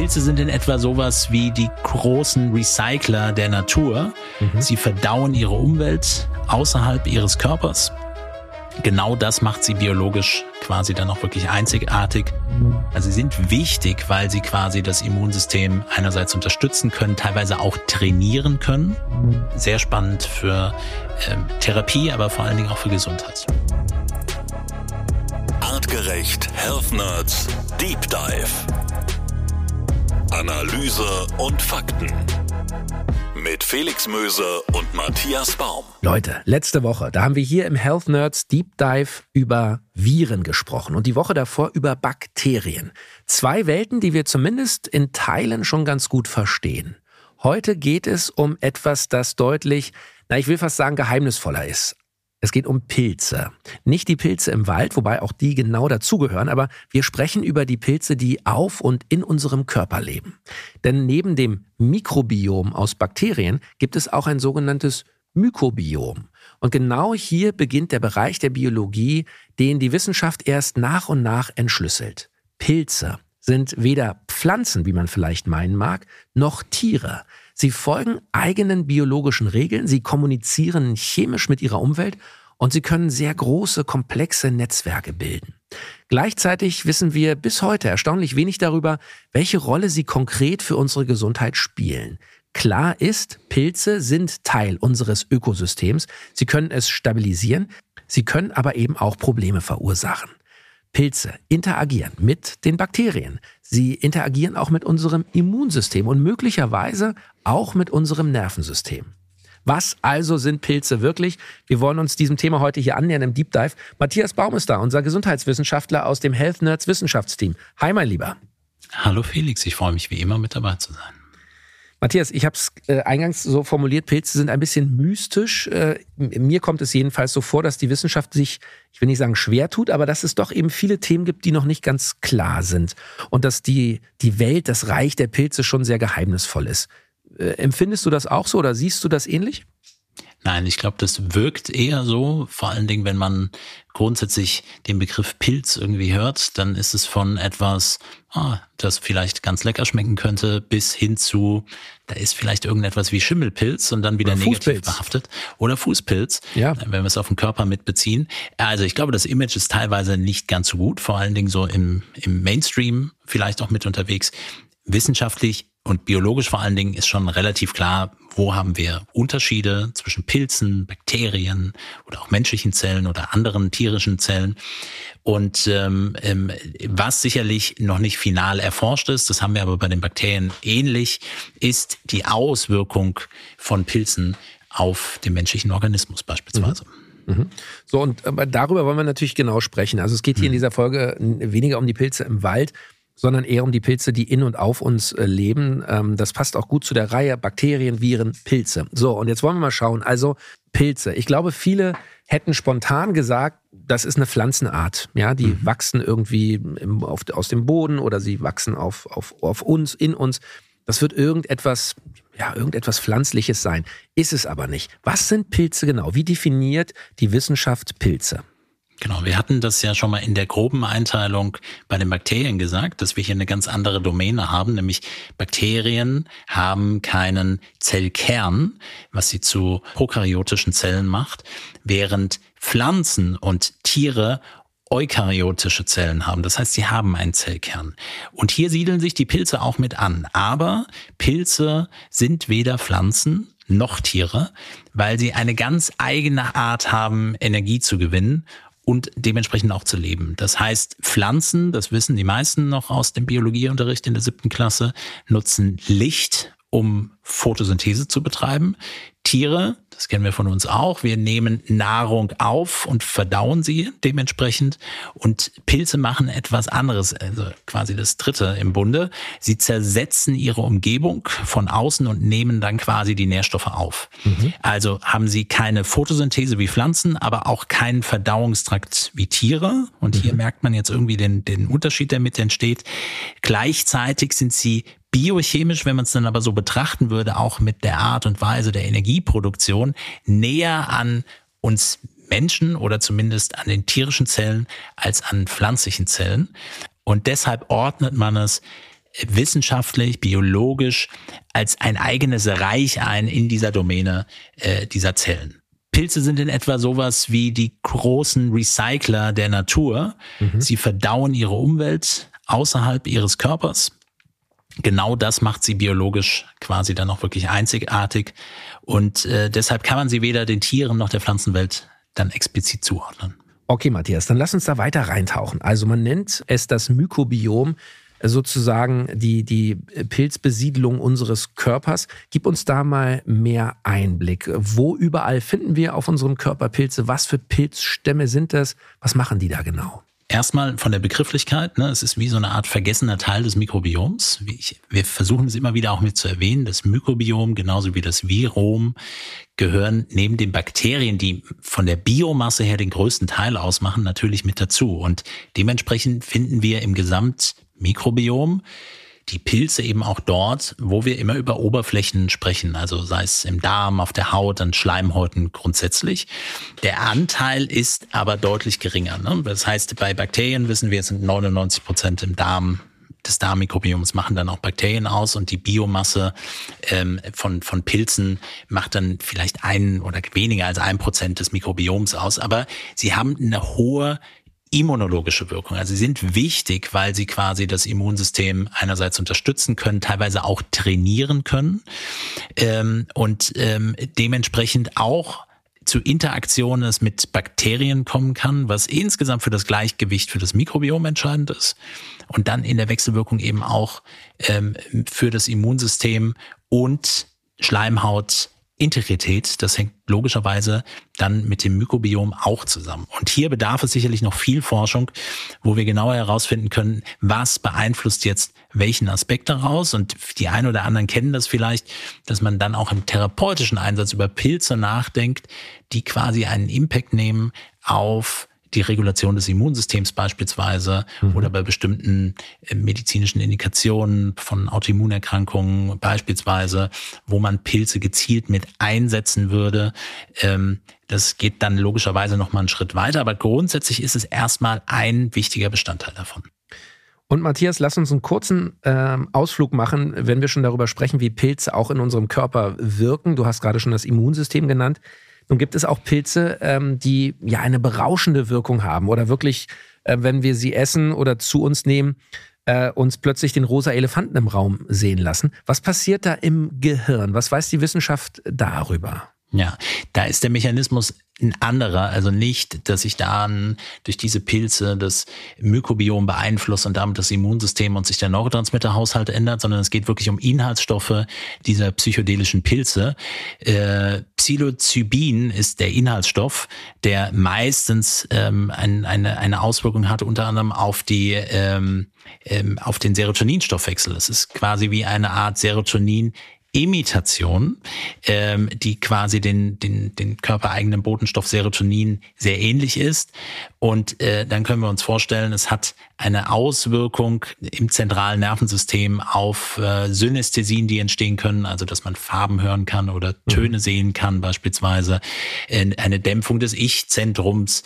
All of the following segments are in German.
Pilze sind in etwa sowas wie die großen Recycler der Natur. Sie verdauen ihre Umwelt außerhalb ihres Körpers. Genau das macht sie biologisch quasi dann auch wirklich einzigartig. Also sie sind wichtig, weil sie quasi das Immunsystem einerseits unterstützen können, teilweise auch trainieren können. Sehr spannend für Therapie, aber vor allen Dingen auch für Gesundheit. Artgerecht Health Nerds Deep Dive. Analyse und Fakten. Mit Felix Möse und Matthias Baum. Leute, letzte Woche, da haben wir hier im Health Nerds Deep Dive über Viren gesprochen und die Woche davor über Bakterien. 2 Welten, die wir zumindest in Teilen schon ganz gut verstehen. Heute geht es um etwas, das deutlich, ich will fast sagen, geheimnisvoller ist. Es geht um Pilze. Nicht die Pilze im Wald, wobei auch die genau dazugehören, aber wir sprechen über die Pilze, die auf und in unserem Körper leben. Denn neben dem Mikrobiom aus Bakterien gibt es auch ein sogenanntes Mykobiom. Und genau hier beginnt der Bereich der Biologie, den die Wissenschaft erst nach und nach entschlüsselt. Pilze sind weder Pflanzen, wie man vielleicht meinen mag, noch Tiere. Sie folgen eigenen biologischen Regeln, sie kommunizieren chemisch mit ihrer Umwelt und sie können sehr große, komplexe Netzwerke bilden. Gleichzeitig wissen wir bis heute erstaunlich wenig darüber, welche Rolle sie konkret für unsere Gesundheit spielen. Klar ist, Pilze sind Teil unseres Ökosystems, sie können es stabilisieren, sie können aber eben auch Probleme verursachen. Pilze interagieren mit den Bakterien. Sie interagieren auch mit unserem Immunsystem und möglicherweise auch mit unserem Nervensystem. Was also sind Pilze wirklich? Wir wollen uns diesem Thema heute hier annähern im Deep Dive. Matthias Baum ist da, unser Gesundheitswissenschaftler aus dem Health Nerds Wissenschaftsteam. Hi, mein Lieber. Hallo Felix, ich freue mich wie immer mit dabei zu sein. Matthias, ich habe es eingangs so formuliert, Pilze sind ein bisschen mystisch. Mir kommt es jedenfalls so vor, dass die Wissenschaft sich, ich will nicht sagen schwer tut, aber dass es doch eben viele Themen gibt, die noch nicht ganz klar sind. Und dass die Welt, das Reich der Pilze schon sehr geheimnisvoll ist. Empfindest du das auch so oder siehst du das ähnlich? Nein, ich glaube, das wirkt eher so, vor allen Dingen, wenn man grundsätzlich den Begriff Pilz irgendwie hört, dann ist es von etwas, das vielleicht ganz lecker schmecken könnte, bis hin zu, da ist vielleicht irgendetwas wie Schimmelpilz und dann wieder negativ behaftet. Oder Fußpilz, wenn wir es auf den Körper mitbeziehen. Also ich glaube, das Image ist teilweise nicht ganz so gut, vor allen Dingen so im Mainstream vielleicht auch mit unterwegs. Wissenschaftlich und biologisch vor allen Dingen ist schon relativ klar, wo haben wir Unterschiede zwischen Pilzen, Bakterien oder auch menschlichen Zellen oder anderen tierischen Zellen. Und was sicherlich noch nicht final erforscht ist, das haben wir aber bei den Bakterien ähnlich, ist die Auswirkung von Pilzen auf den menschlichen Organismus beispielsweise. So, und darüber wollen wir natürlich genau sprechen. Also es geht hier in dieser Folge weniger um die Pilze im Wald, sondern eher um die Pilze, die in und auf uns leben. Das passt auch gut zu der Reihe Bakterien, Viren, Pilze. So, und jetzt wollen wir mal schauen. Also Pilze. Ich glaube, viele hätten spontan gesagt, das ist eine Pflanzenart. Ja, die wachsen irgendwie aus dem Boden oder sie wachsen auf uns, in uns. Das wird irgendetwas Pflanzliches sein. Ist es aber nicht. Was sind Pilze genau? Wie definiert die Wissenschaft Pilze? Genau, wir hatten das ja schon mal in der groben Einteilung bei den Bakterien gesagt, dass wir hier eine ganz andere Domäne haben, nämlich Bakterien haben keinen Zellkern, was sie zu prokaryotischen Zellen macht, während Pflanzen und Tiere eukaryotische Zellen haben. Das heißt, sie haben einen Zellkern. Und hier siedeln sich die Pilze auch mit an. Aber Pilze sind weder Pflanzen noch Tiere, weil sie eine ganz eigene Art haben, Energie zu gewinnen und dementsprechend auch zu leben. Das heißt, Pflanzen, das wissen die meisten noch aus dem Biologieunterricht in der 7. Klasse, nutzen Licht, um Photosynthese zu betreiben. Tiere, das kennen wir von uns auch, wir nehmen Nahrung auf und verdauen sie dementsprechend. Und Pilze machen etwas anderes, also quasi das Dritte im Bunde. Sie zersetzen ihre Umgebung von außen und nehmen dann quasi die Nährstoffe auf. Also haben sie keine Photosynthese wie Pflanzen, aber auch keinen Verdauungstrakt wie Tiere. Und hier merkt man jetzt irgendwie den Unterschied, der mit entsteht. Gleichzeitig sind sie biochemisch, wenn man es dann aber so betrachten würde, auch mit der Art und Weise der Energieproduktion näher an uns Menschen oder zumindest an den tierischen Zellen als an pflanzlichen Zellen. Und deshalb ordnet man es wissenschaftlich, biologisch als ein eigenes Reich ein in dieser Domäne dieser Zellen. Pilze sind in etwa sowas wie die großen Recycler der Natur. Sie verdauen ihre Umwelt außerhalb ihres Körpers. Genau das macht sie biologisch quasi dann auch wirklich einzigartig. Und deshalb kann man sie weder den Tieren noch der Pflanzenwelt dann explizit zuordnen. Okay, Matthias, dann lass uns da weiter reintauchen. Also man nennt es das Mykobiom, sozusagen die Pilzbesiedlung unseres Körpers. Gib uns da mal mehr Einblick. Wo überall finden wir auf unserem Körper Pilze? Was für Pilzstämme sind das? Was machen die da genau? Erstmal von der Begrifflichkeit, es ist wie so eine Art vergessener Teil des Mikrobioms. Wir versuchen es immer wieder auch mit zu erwähnen. Das Mykobiom, genauso wie das Virom, gehören neben den Bakterien, die von der Biomasse her den größten Teil ausmachen, natürlich mit dazu. Und dementsprechend finden wir im Gesamtmikrobiom die Pilze eben auch dort, wo wir immer über Oberflächen sprechen, also sei es im Darm, auf der Haut, an Schleimhäuten grundsätzlich. Der Anteil ist aber deutlich geringer. Das heißt, bei Bakterien wissen wir, es sind 99% im Darm des Darmmikrobioms machen dann auch Bakterien aus und die Biomasse von Pilzen macht dann vielleicht 1 oder weniger als 1% des Mikrobioms aus. Aber sie haben eine hohe immunologische Wirkung. Also sie sind wichtig, weil sie quasi das Immunsystem einerseits unterstützen können, teilweise auch trainieren können und dementsprechend auch zu Interaktionen es mit Bakterien kommen kann, was insgesamt für das Gleichgewicht für das Mikrobiom entscheidend ist und dann in der Wechselwirkung eben auch für das Immunsystem und Schleimhaut Integrität, das hängt logischerweise dann mit dem Mikrobiom auch zusammen. Und hier bedarf es sicherlich noch viel Forschung, wo wir genauer herausfinden können, was beeinflusst jetzt welchen Aspekt daraus. Und die einen oder anderen kennen das vielleicht, dass man dann auch im therapeutischen Einsatz über Pilze nachdenkt, die quasi einen Impact nehmen auf die Regulation des Immunsystems beispielsweise oder bei bestimmten medizinischen Indikationen von Autoimmunerkrankungen beispielsweise, wo man Pilze gezielt mit einsetzen würde. Das geht dann logischerweise nochmal einen Schritt weiter, aber grundsätzlich ist es erstmal ein wichtiger Bestandteil davon. Und Matthias, lass uns einen kurzen Ausflug machen, wenn wir schon darüber sprechen, wie Pilze auch in unserem Körper wirken. Du hast gerade schon das Immunsystem genannt. Nun gibt es auch Pilze, die ja eine berauschende Wirkung haben oder wirklich, wenn wir sie essen oder zu uns nehmen, uns plötzlich den rosa Elefanten im Raum sehen lassen. Was passiert da im Gehirn? Was weiß die Wissenschaft darüber? Ja, da ist der Mechanismus ein anderer, also nicht, dass sich dann durch diese Pilze das Mykobiom beeinflusst und damit das Immunsystem und sich der Neurotransmitterhaushalt ändert, sondern es geht wirklich um Inhaltsstoffe dieser psychedelischen Pilze. Psilocybin ist der Inhaltsstoff, der meistens eine Auswirkung hat, unter anderem auf den Serotoninstoffwechsel. Es ist quasi wie eine Art Serotonin-Imitation, die quasi den körpereigenen Botenstoff Serotonin sehr ähnlich ist. Und dann können wir uns vorstellen, es hat eine Auswirkung im zentralen Nervensystem auf Synästhesien, die entstehen können, also dass man Farben hören kann oder Töne sehen kann beispielsweise, eine Dämpfung des Ich-Zentrums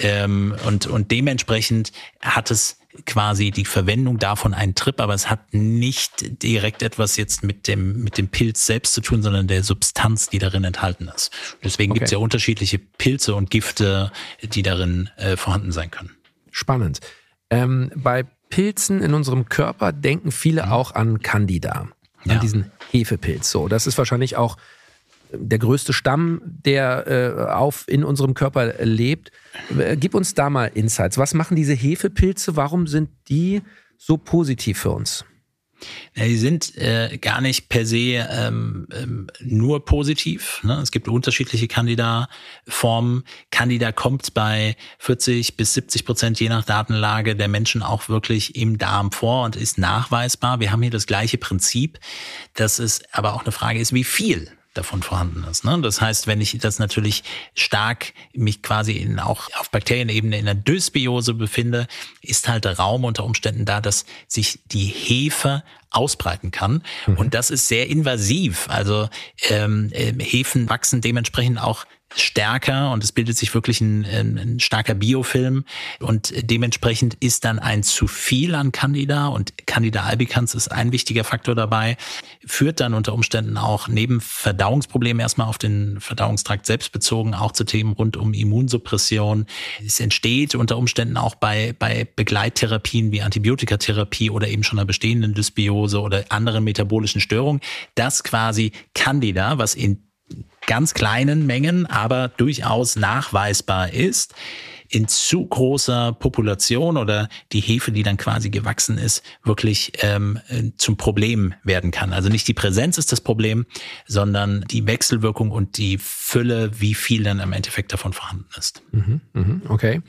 und dementsprechend hat es quasi die Verwendung davon einen Trip, aber es hat nicht direkt etwas jetzt mit dem Pilz selbst zu tun, sondern der Substanz, die darin enthalten ist. Deswegen gibt es ja unterschiedliche Pilze und Gifte, die darin vorhanden sein können. Spannend. Bei Pilzen in unserem Körper denken viele auch an Candida, an diesen Hefepilz. So, das ist wahrscheinlich auch der größte Stamm, der in unserem Körper lebt. Gib uns da mal Insights. Was machen diese Hefepilze? Warum sind die so positiv für uns? Ja, die sind gar nicht per se nur positiv. Ne? Es gibt unterschiedliche Candida-Formen. Candida kommt bei 40-70% je nach Datenlage der Menschen auch wirklich im Darm vor und ist nachweisbar. Wir haben hier das gleiche Prinzip, dass es aber auch eine Frage ist, wie viel davon vorhanden ist. Ne? Das heißt, wenn ich das natürlich stark mich quasi auch auf Bakterienebene in der Dysbiose befinde, ist halt der Raum unter Umständen da, dass sich die Hefe ausbreiten kann. Und das ist sehr invasiv. Also Hefen wachsen dementsprechend auch stärker und es bildet sich wirklich ein starker Biofilm und dementsprechend ist dann ein zu viel an Candida und Candida albicans ist ein wichtiger Faktor dabei, führt dann unter Umständen auch neben Verdauungsproblemen erstmal auf den Verdauungstrakt selbst bezogen, auch zu Themen rund um Immunsuppression. Es entsteht unter Umständen auch bei Begleittherapien wie Antibiotikatherapie oder eben schon einer bestehenden Dysbiose oder anderen metabolischen Störungen, dass quasi Candida, was in ganz kleinen Mengen, aber durchaus nachweisbar ist, in zu großer Population oder die Hefe, die dann quasi gewachsen ist, wirklich zum Problem werden kann. Also nicht die Präsenz ist das Problem, sondern die Wechselwirkung und die Fülle, wie viel dann im Endeffekt davon vorhanden ist. Okay.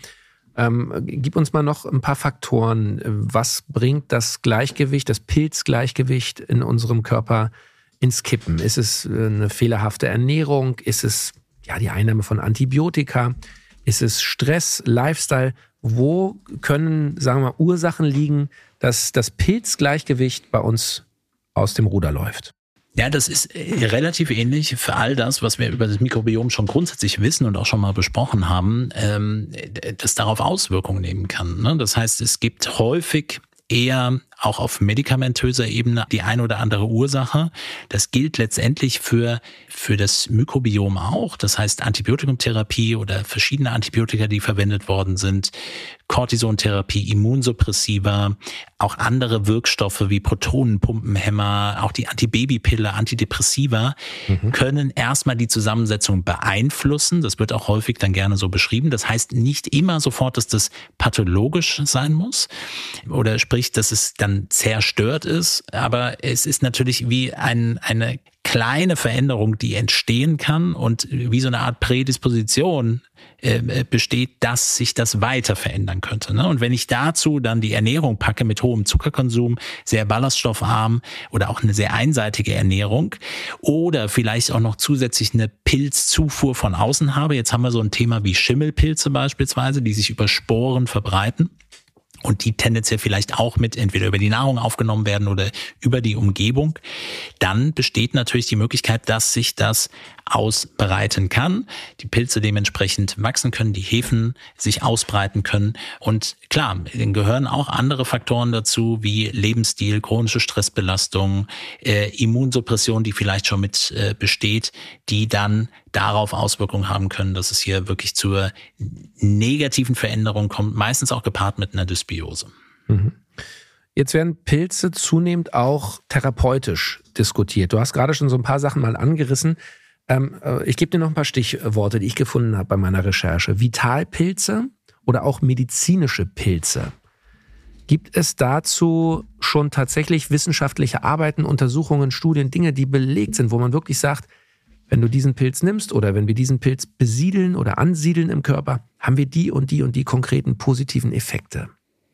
Gib uns mal noch ein paar Faktoren. Was bringt das Gleichgewicht, das Pilzgleichgewicht in unserem Körper ins Kippen? Ist es eine fehlerhafte Ernährung? Ist es die Einnahme von Antibiotika? Ist es Stress, Lifestyle? Wo können, sagen wir mal, Ursachen liegen, dass das Pilzgleichgewicht bei uns aus dem Ruder läuft? Ja, das ist relativ ähnlich für all das, was wir über das Mikrobiom schon grundsätzlich wissen und auch schon mal besprochen haben, das darauf Auswirkungen nehmen kann. Ne? Das heißt, es gibt häufig eher auch auf medikamentöser Ebene die eine oder andere Ursache. Das gilt letztendlich für das Mikrobiom auch. Das heißt Antibiotikumtherapie oder verschiedene Antibiotika, die verwendet worden sind, Cortisontherapie, Immunsuppressiva, auch andere Wirkstoffe wie Protonenpumpenhemmer, auch die Antibabypille, Antidepressiva können erstmal die Zusammensetzung beeinflussen. Das wird auch häufig dann gerne so beschrieben. Das heißt nicht immer sofort, dass das pathologisch sein muss oder sprich, dass es dann zerstört ist, aber es ist natürlich wie eine kleine Veränderung, die entstehen kann und wie so eine Art Prädisposition besteht, dass sich das weiter verändern könnte. Ne? Und wenn ich dazu dann die Ernährung packe mit hohem Zuckerkonsum, sehr ballaststoffarm oder auch eine sehr einseitige Ernährung oder vielleicht auch noch zusätzlich eine Pilzzufuhr von außen habe, jetzt haben wir so ein Thema wie Schimmelpilze beispielsweise, die sich über Sporen verbreiten, und die tendenziell vielleicht auch mit entweder über die Nahrung aufgenommen werden oder über die Umgebung, dann besteht natürlich die Möglichkeit, dass sich das ausbreiten kann, die Pilze dementsprechend wachsen können, die Hefen sich ausbreiten können und klar, dann gehören auch andere Faktoren dazu, wie Lebensstil, chronische Stressbelastung, Immunsuppression, die vielleicht schon mit besteht, die dann darauf Auswirkungen haben können, dass es hier wirklich zur negativen Veränderung kommt, meistens auch gepaart mit einer Dysbiose. Jetzt werden Pilze zunehmend auch therapeutisch diskutiert. Du hast gerade schon so ein paar Sachen mal angerissen. Ich gebe dir noch ein paar Stichworte, die ich gefunden habe bei meiner Recherche. Vitalpilze oder auch medizinische Pilze. Gibt es dazu schon tatsächlich wissenschaftliche Arbeiten, Untersuchungen, Studien, Dinge, die belegt sind, wo man wirklich sagt, wenn du diesen Pilz nimmst oder wenn wir diesen Pilz besiedeln oder ansiedeln im Körper, haben wir die und die konkreten positiven Effekte?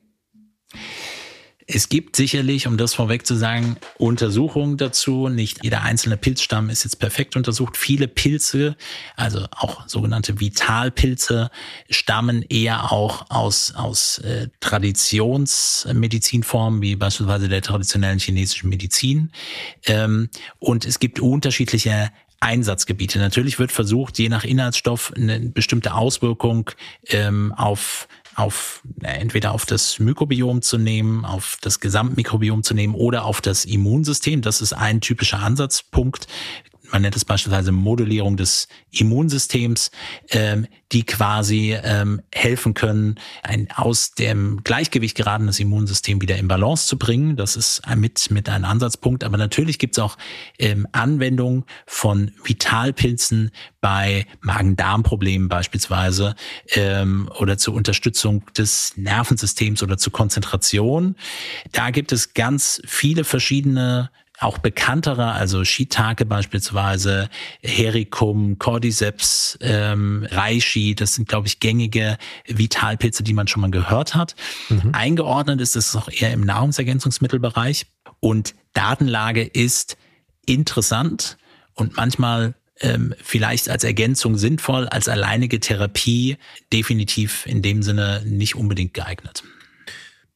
Es gibt sicherlich, um das vorweg zu sagen, Untersuchungen dazu. Nicht jeder einzelne Pilzstamm ist jetzt perfekt untersucht. Viele Pilze, also auch sogenannte Vitalpilze, stammen eher auch aus Traditionsmedizinformen, wie beispielsweise der traditionellen chinesischen Medizin. Und es gibt unterschiedliche Einsatzgebiete. Natürlich wird versucht, je nach Inhaltsstoff eine bestimmte Auswirkung entweder auf das Mikrobiom zu nehmen, auf das Gesamtmikrobiom zu nehmen oder auf das Immunsystem. Das ist ein typischer Ansatzpunkt. Man nennt es beispielsweise Modellierung des Immunsystems, die quasi helfen können, ein aus dem Gleichgewicht geratenes Immunsystem wieder in Balance zu bringen. Das ist mit ein Ansatzpunkt. Aber natürlich gibt es auch Anwendungen von Vitalpilzen bei Magen-Darm-Problemen beispielsweise oder zur Unterstützung des Nervensystems oder zur Konzentration. Da gibt es ganz viele verschiedene auch bekanntere, also Shiitake beispielsweise, Hericum, Cordyceps, Reishi, das sind, glaube ich, gängige Vitalpilze, die man schon mal gehört hat. Eingeordnet ist es auch eher im Nahrungsergänzungsmittelbereich und Datenlage ist interessant und manchmal vielleicht als Ergänzung sinnvoll, als alleinige Therapie definitiv in dem Sinne nicht unbedingt geeignet.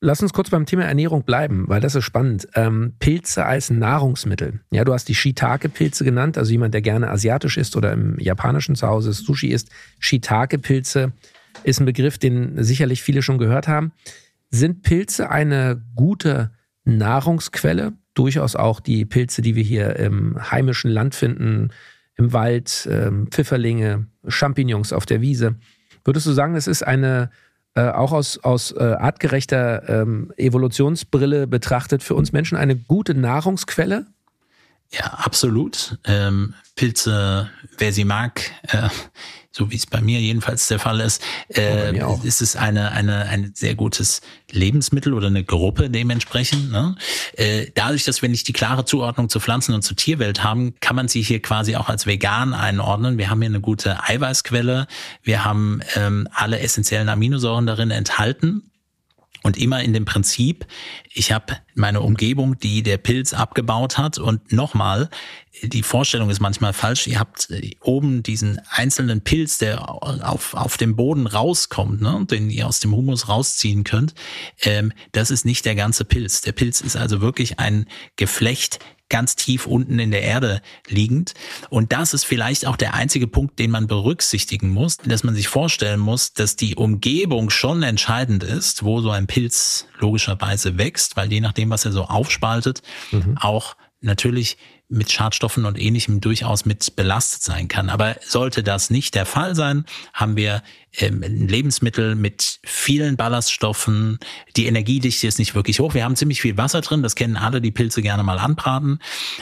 Lass uns kurz beim Thema Ernährung bleiben, weil das ist spannend. Pilze als Nahrungsmittel. Ja, du hast die Shiitake-Pilze genannt, also jemand, der gerne asiatisch isst oder im japanischen Zuhause Sushi isst. Shiitake-Pilze ist ein Begriff, den sicherlich viele schon gehört haben. Sind Pilze eine gute Nahrungsquelle? Durchaus auch die Pilze, die wir hier im heimischen Land finden, im Wald, Pfifferlinge, Champignons auf der Wiese. Würdest du sagen, es ist eine auch aus artgerechter Evolutionsbrille betrachtet für uns Menschen eine gute Nahrungsquelle? Ja, absolut. Pilze, wer sie mag, so wie es bei mir jedenfalls der Fall ist, ist es ein sehr gutes Lebensmittel oder eine Gruppe dementsprechend. Ne? Dadurch, dass wir nicht die klare Zuordnung zur Pflanzen- und zur Tierwelt haben, kann man sie hier quasi auch als vegan einordnen. Wir haben hier eine gute Eiweißquelle, wir haben alle essentiellen Aminosäuren darin enthalten. Und immer in dem Prinzip, ich habe meine Umgebung, die der Pilz abgebaut hat. Und nochmal, die Vorstellung ist manchmal falsch. Ihr habt oben diesen einzelnen Pilz, der auf dem Boden rauskommt, ne, den ihr aus dem Humus rausziehen könnt. Das ist nicht der ganze Pilz. Der Pilz ist also wirklich ein Geflecht, ganz tief unten in der Erde liegend. Und das ist vielleicht auch der einzige Punkt, den man berücksichtigen muss, dass man sich vorstellen muss, dass die Umgebung schon entscheidend ist, wo so ein Pilz logischerweise wächst, weil je nachdem, was er so aufspaltet, auch natürlich mit Schadstoffen und Ähnlichem durchaus mit belastet sein kann. Aber sollte das nicht der Fall sein, haben wir ein Lebensmittel mit vielen Ballaststoffen. Die Energiedichte ist nicht wirklich hoch. Wir haben ziemlich viel Wasser drin. Das kennen alle, die Pilze gerne mal anbraten.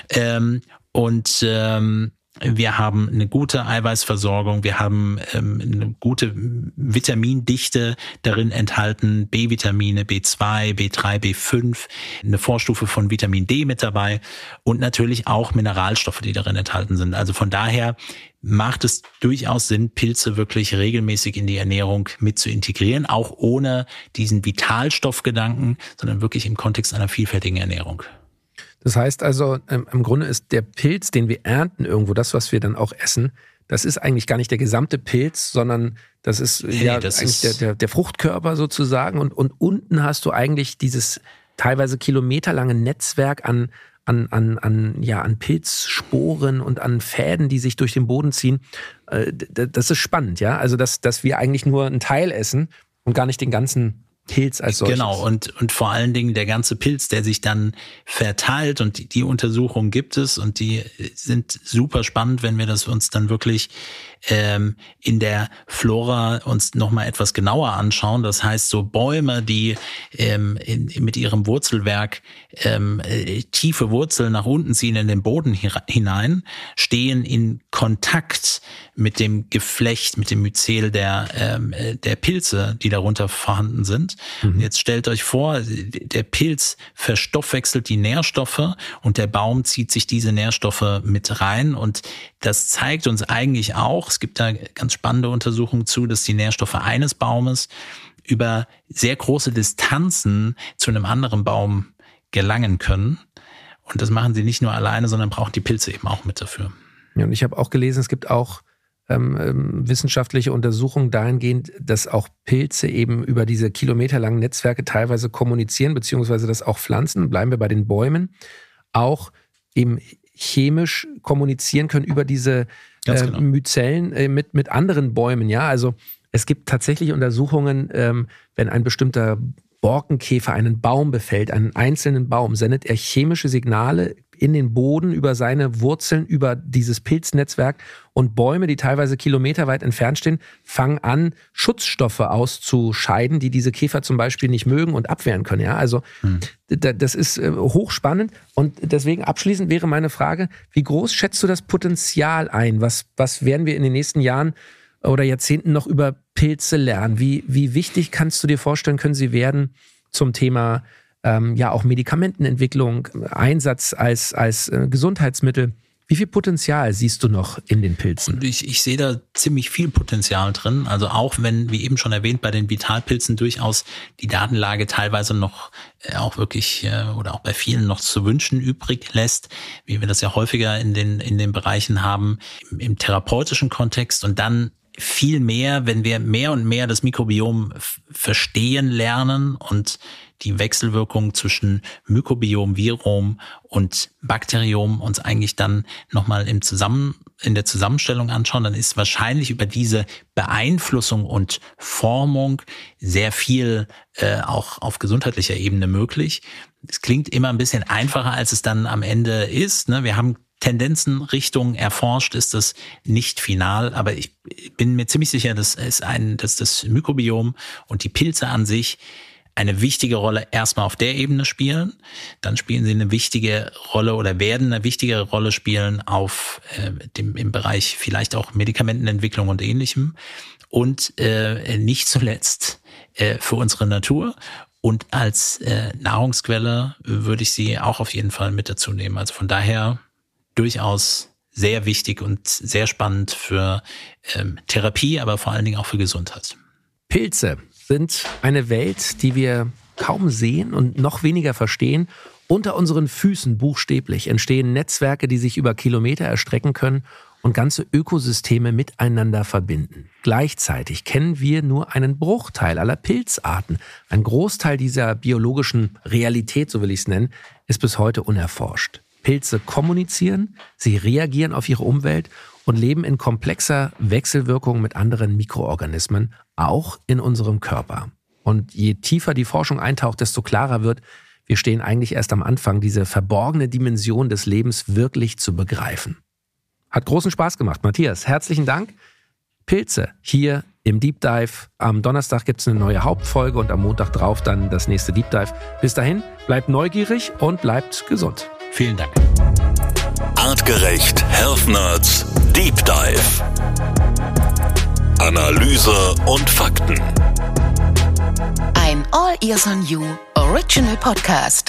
Wir haben eine gute Eiweißversorgung, wir haben eine gute Vitamindichte darin enthalten, B-Vitamine, B2, B3, B5, eine Vorstufe von Vitamin D mit dabei und natürlich auch Mineralstoffe, die darin enthalten sind. Also von daher macht es durchaus Sinn, Pilze wirklich regelmäßig in die Ernährung mit zu integrieren, auch ohne diesen Vitalstoffgedanken, sondern wirklich im Kontext einer vielfältigen Ernährung. Das heißt also, im Grunde ist der Pilz, den wir ernten irgendwo, das, was wir dann auch essen, das ist eigentlich gar nicht der gesamte Pilz, sondern das ist der Fruchtkörper sozusagen. Und unten hast du eigentlich dieses teilweise kilometerlange Netzwerk an Pilzsporen und an Fäden, die sich durch den Boden ziehen. Das ist spannend, ja. Also, dass wir eigentlich nur einen Teil essen und gar nicht den ganzen Pilz als solches. Genau, und vor allen Dingen der ganze Pilz, der sich dann verteilt, und die Untersuchungen gibt es und die sind super spannend, wenn wir das uns dann wirklich in der Flora uns nochmal etwas genauer anschauen. Das heißt, so Bäume, die mit ihrem Wurzelwerk tiefe Wurzeln nach unten ziehen in den Boden hinein, stehen in Kontakt mit dem Geflecht, mit dem Myzel der Pilze, die darunter vorhanden sind. Jetzt stellt euch vor, der Pilz verstoffwechselt die Nährstoffe und der Baum zieht sich diese Nährstoffe mit rein, und das zeigt uns eigentlich auch, es gibt da ganz spannende Untersuchungen zu, dass die Nährstoffe eines Baumes über sehr große Distanzen zu einem anderen Baum gelangen können. Und das machen sie nicht nur alleine, sondern brauchen die Pilze eben auch mit dafür. Ja, und ich habe auch gelesen, es gibt auch wissenschaftliche Untersuchungen dahingehend, dass auch Pilze eben über diese kilometerlangen Netzwerke teilweise kommunizieren, beziehungsweise dass auch Pflanzen, bleiben wir bei den Bäumen, auch eben chemisch kommunizieren können über diese Myzellen mit anderen Bäumen. Ja, also es gibt tatsächlich Untersuchungen, wenn ein bestimmter Borkenkäfer einen Baum befällt, einen einzelnen Baum, sendet er chemische Signale in den Boden über seine Wurzeln, über dieses Pilznetzwerk, und Bäume, die teilweise kilometerweit entfernt stehen, fangen an, Schutzstoffe auszuscheiden, die diese Käfer zum Beispiel nicht mögen und abwehren können. Ja, also das ist hochspannend, und deswegen abschließend wäre meine Frage, wie groß schätzt du das Potenzial ein? Was werden wir in den nächsten Jahren oder Jahrzehnten noch über Pilze lernen? Wie wichtig kannst du dir vorstellen, können sie werden zum Thema auch Medikamentenentwicklung, Einsatz als Gesundheitsmittel? Wie viel Potenzial siehst du noch in den Pilzen? Ich sehe da ziemlich viel Potenzial drin. Also auch wenn, wie eben schon erwähnt, bei den Vitalpilzen durchaus die Datenlage teilweise noch auch wirklich oder auch bei vielen noch zu wünschen übrig lässt, wie wir das ja häufiger in den Bereichen haben, im therapeutischen Kontext, und dann viel mehr, wenn wir mehr und mehr das Mikrobiom verstehen lernen und die Wechselwirkung zwischen Mykobiom, Virom und Bakteriom uns eigentlich dann nochmal in der Zusammenstellung anschauen, dann ist wahrscheinlich über diese Beeinflussung und Formung sehr viel auch auf gesundheitlicher Ebene möglich. Es klingt immer ein bisschen einfacher, als es dann am Ende ist. Ne? Wir haben Tendenzen, Richtungen erforscht, ist das nicht final, aber ich bin mir ziemlich sicher, dass das Mykobiom und die Pilze an sich eine wichtige Rolle erstmal auf der Ebene spielen, dann spielen sie eine wichtige Rolle oder werden eine wichtigere Rolle spielen auf im Bereich vielleicht auch Medikamentenentwicklung und Ähnlichem und nicht zuletzt für unsere Natur. Und als Nahrungsquelle würde ich sie auch auf jeden Fall mit dazu nehmen. Also von daher durchaus sehr wichtig und sehr spannend für Therapie, aber vor allen Dingen auch für Gesundheit. Pilze sind eine Welt, die wir kaum sehen und noch weniger verstehen. Unter unseren Füßen buchstäblich entstehen Netzwerke, die sich über Kilometer erstrecken können und ganze Ökosysteme miteinander verbinden. Gleichzeitig kennen wir nur einen Bruchteil aller Pilzarten. Ein Großteil dieser biologischen Realität, so will ich es nennen, ist bis heute unerforscht. Pilze kommunizieren, sie reagieren auf ihre Umwelt und leben in komplexer Wechselwirkung mit anderen Mikroorganismen, auch in unserem Körper. Und je tiefer die Forschung eintaucht, desto klarer wird, wir stehen eigentlich erst am Anfang, diese verborgene Dimension des Lebens wirklich zu begreifen. Hat großen Spaß gemacht, Matthias. Herzlichen Dank. Pilze hier im Deep Dive. Am Donnerstag gibt es eine neue Hauptfolge und am Montag drauf dann das nächste Deep Dive. Bis dahin, bleibt neugierig und bleibt gesund. Vielen Dank. Artgerecht Health Nerds Deep Dive. Analyse und Fakten. Ein All Ears on You Original Podcast.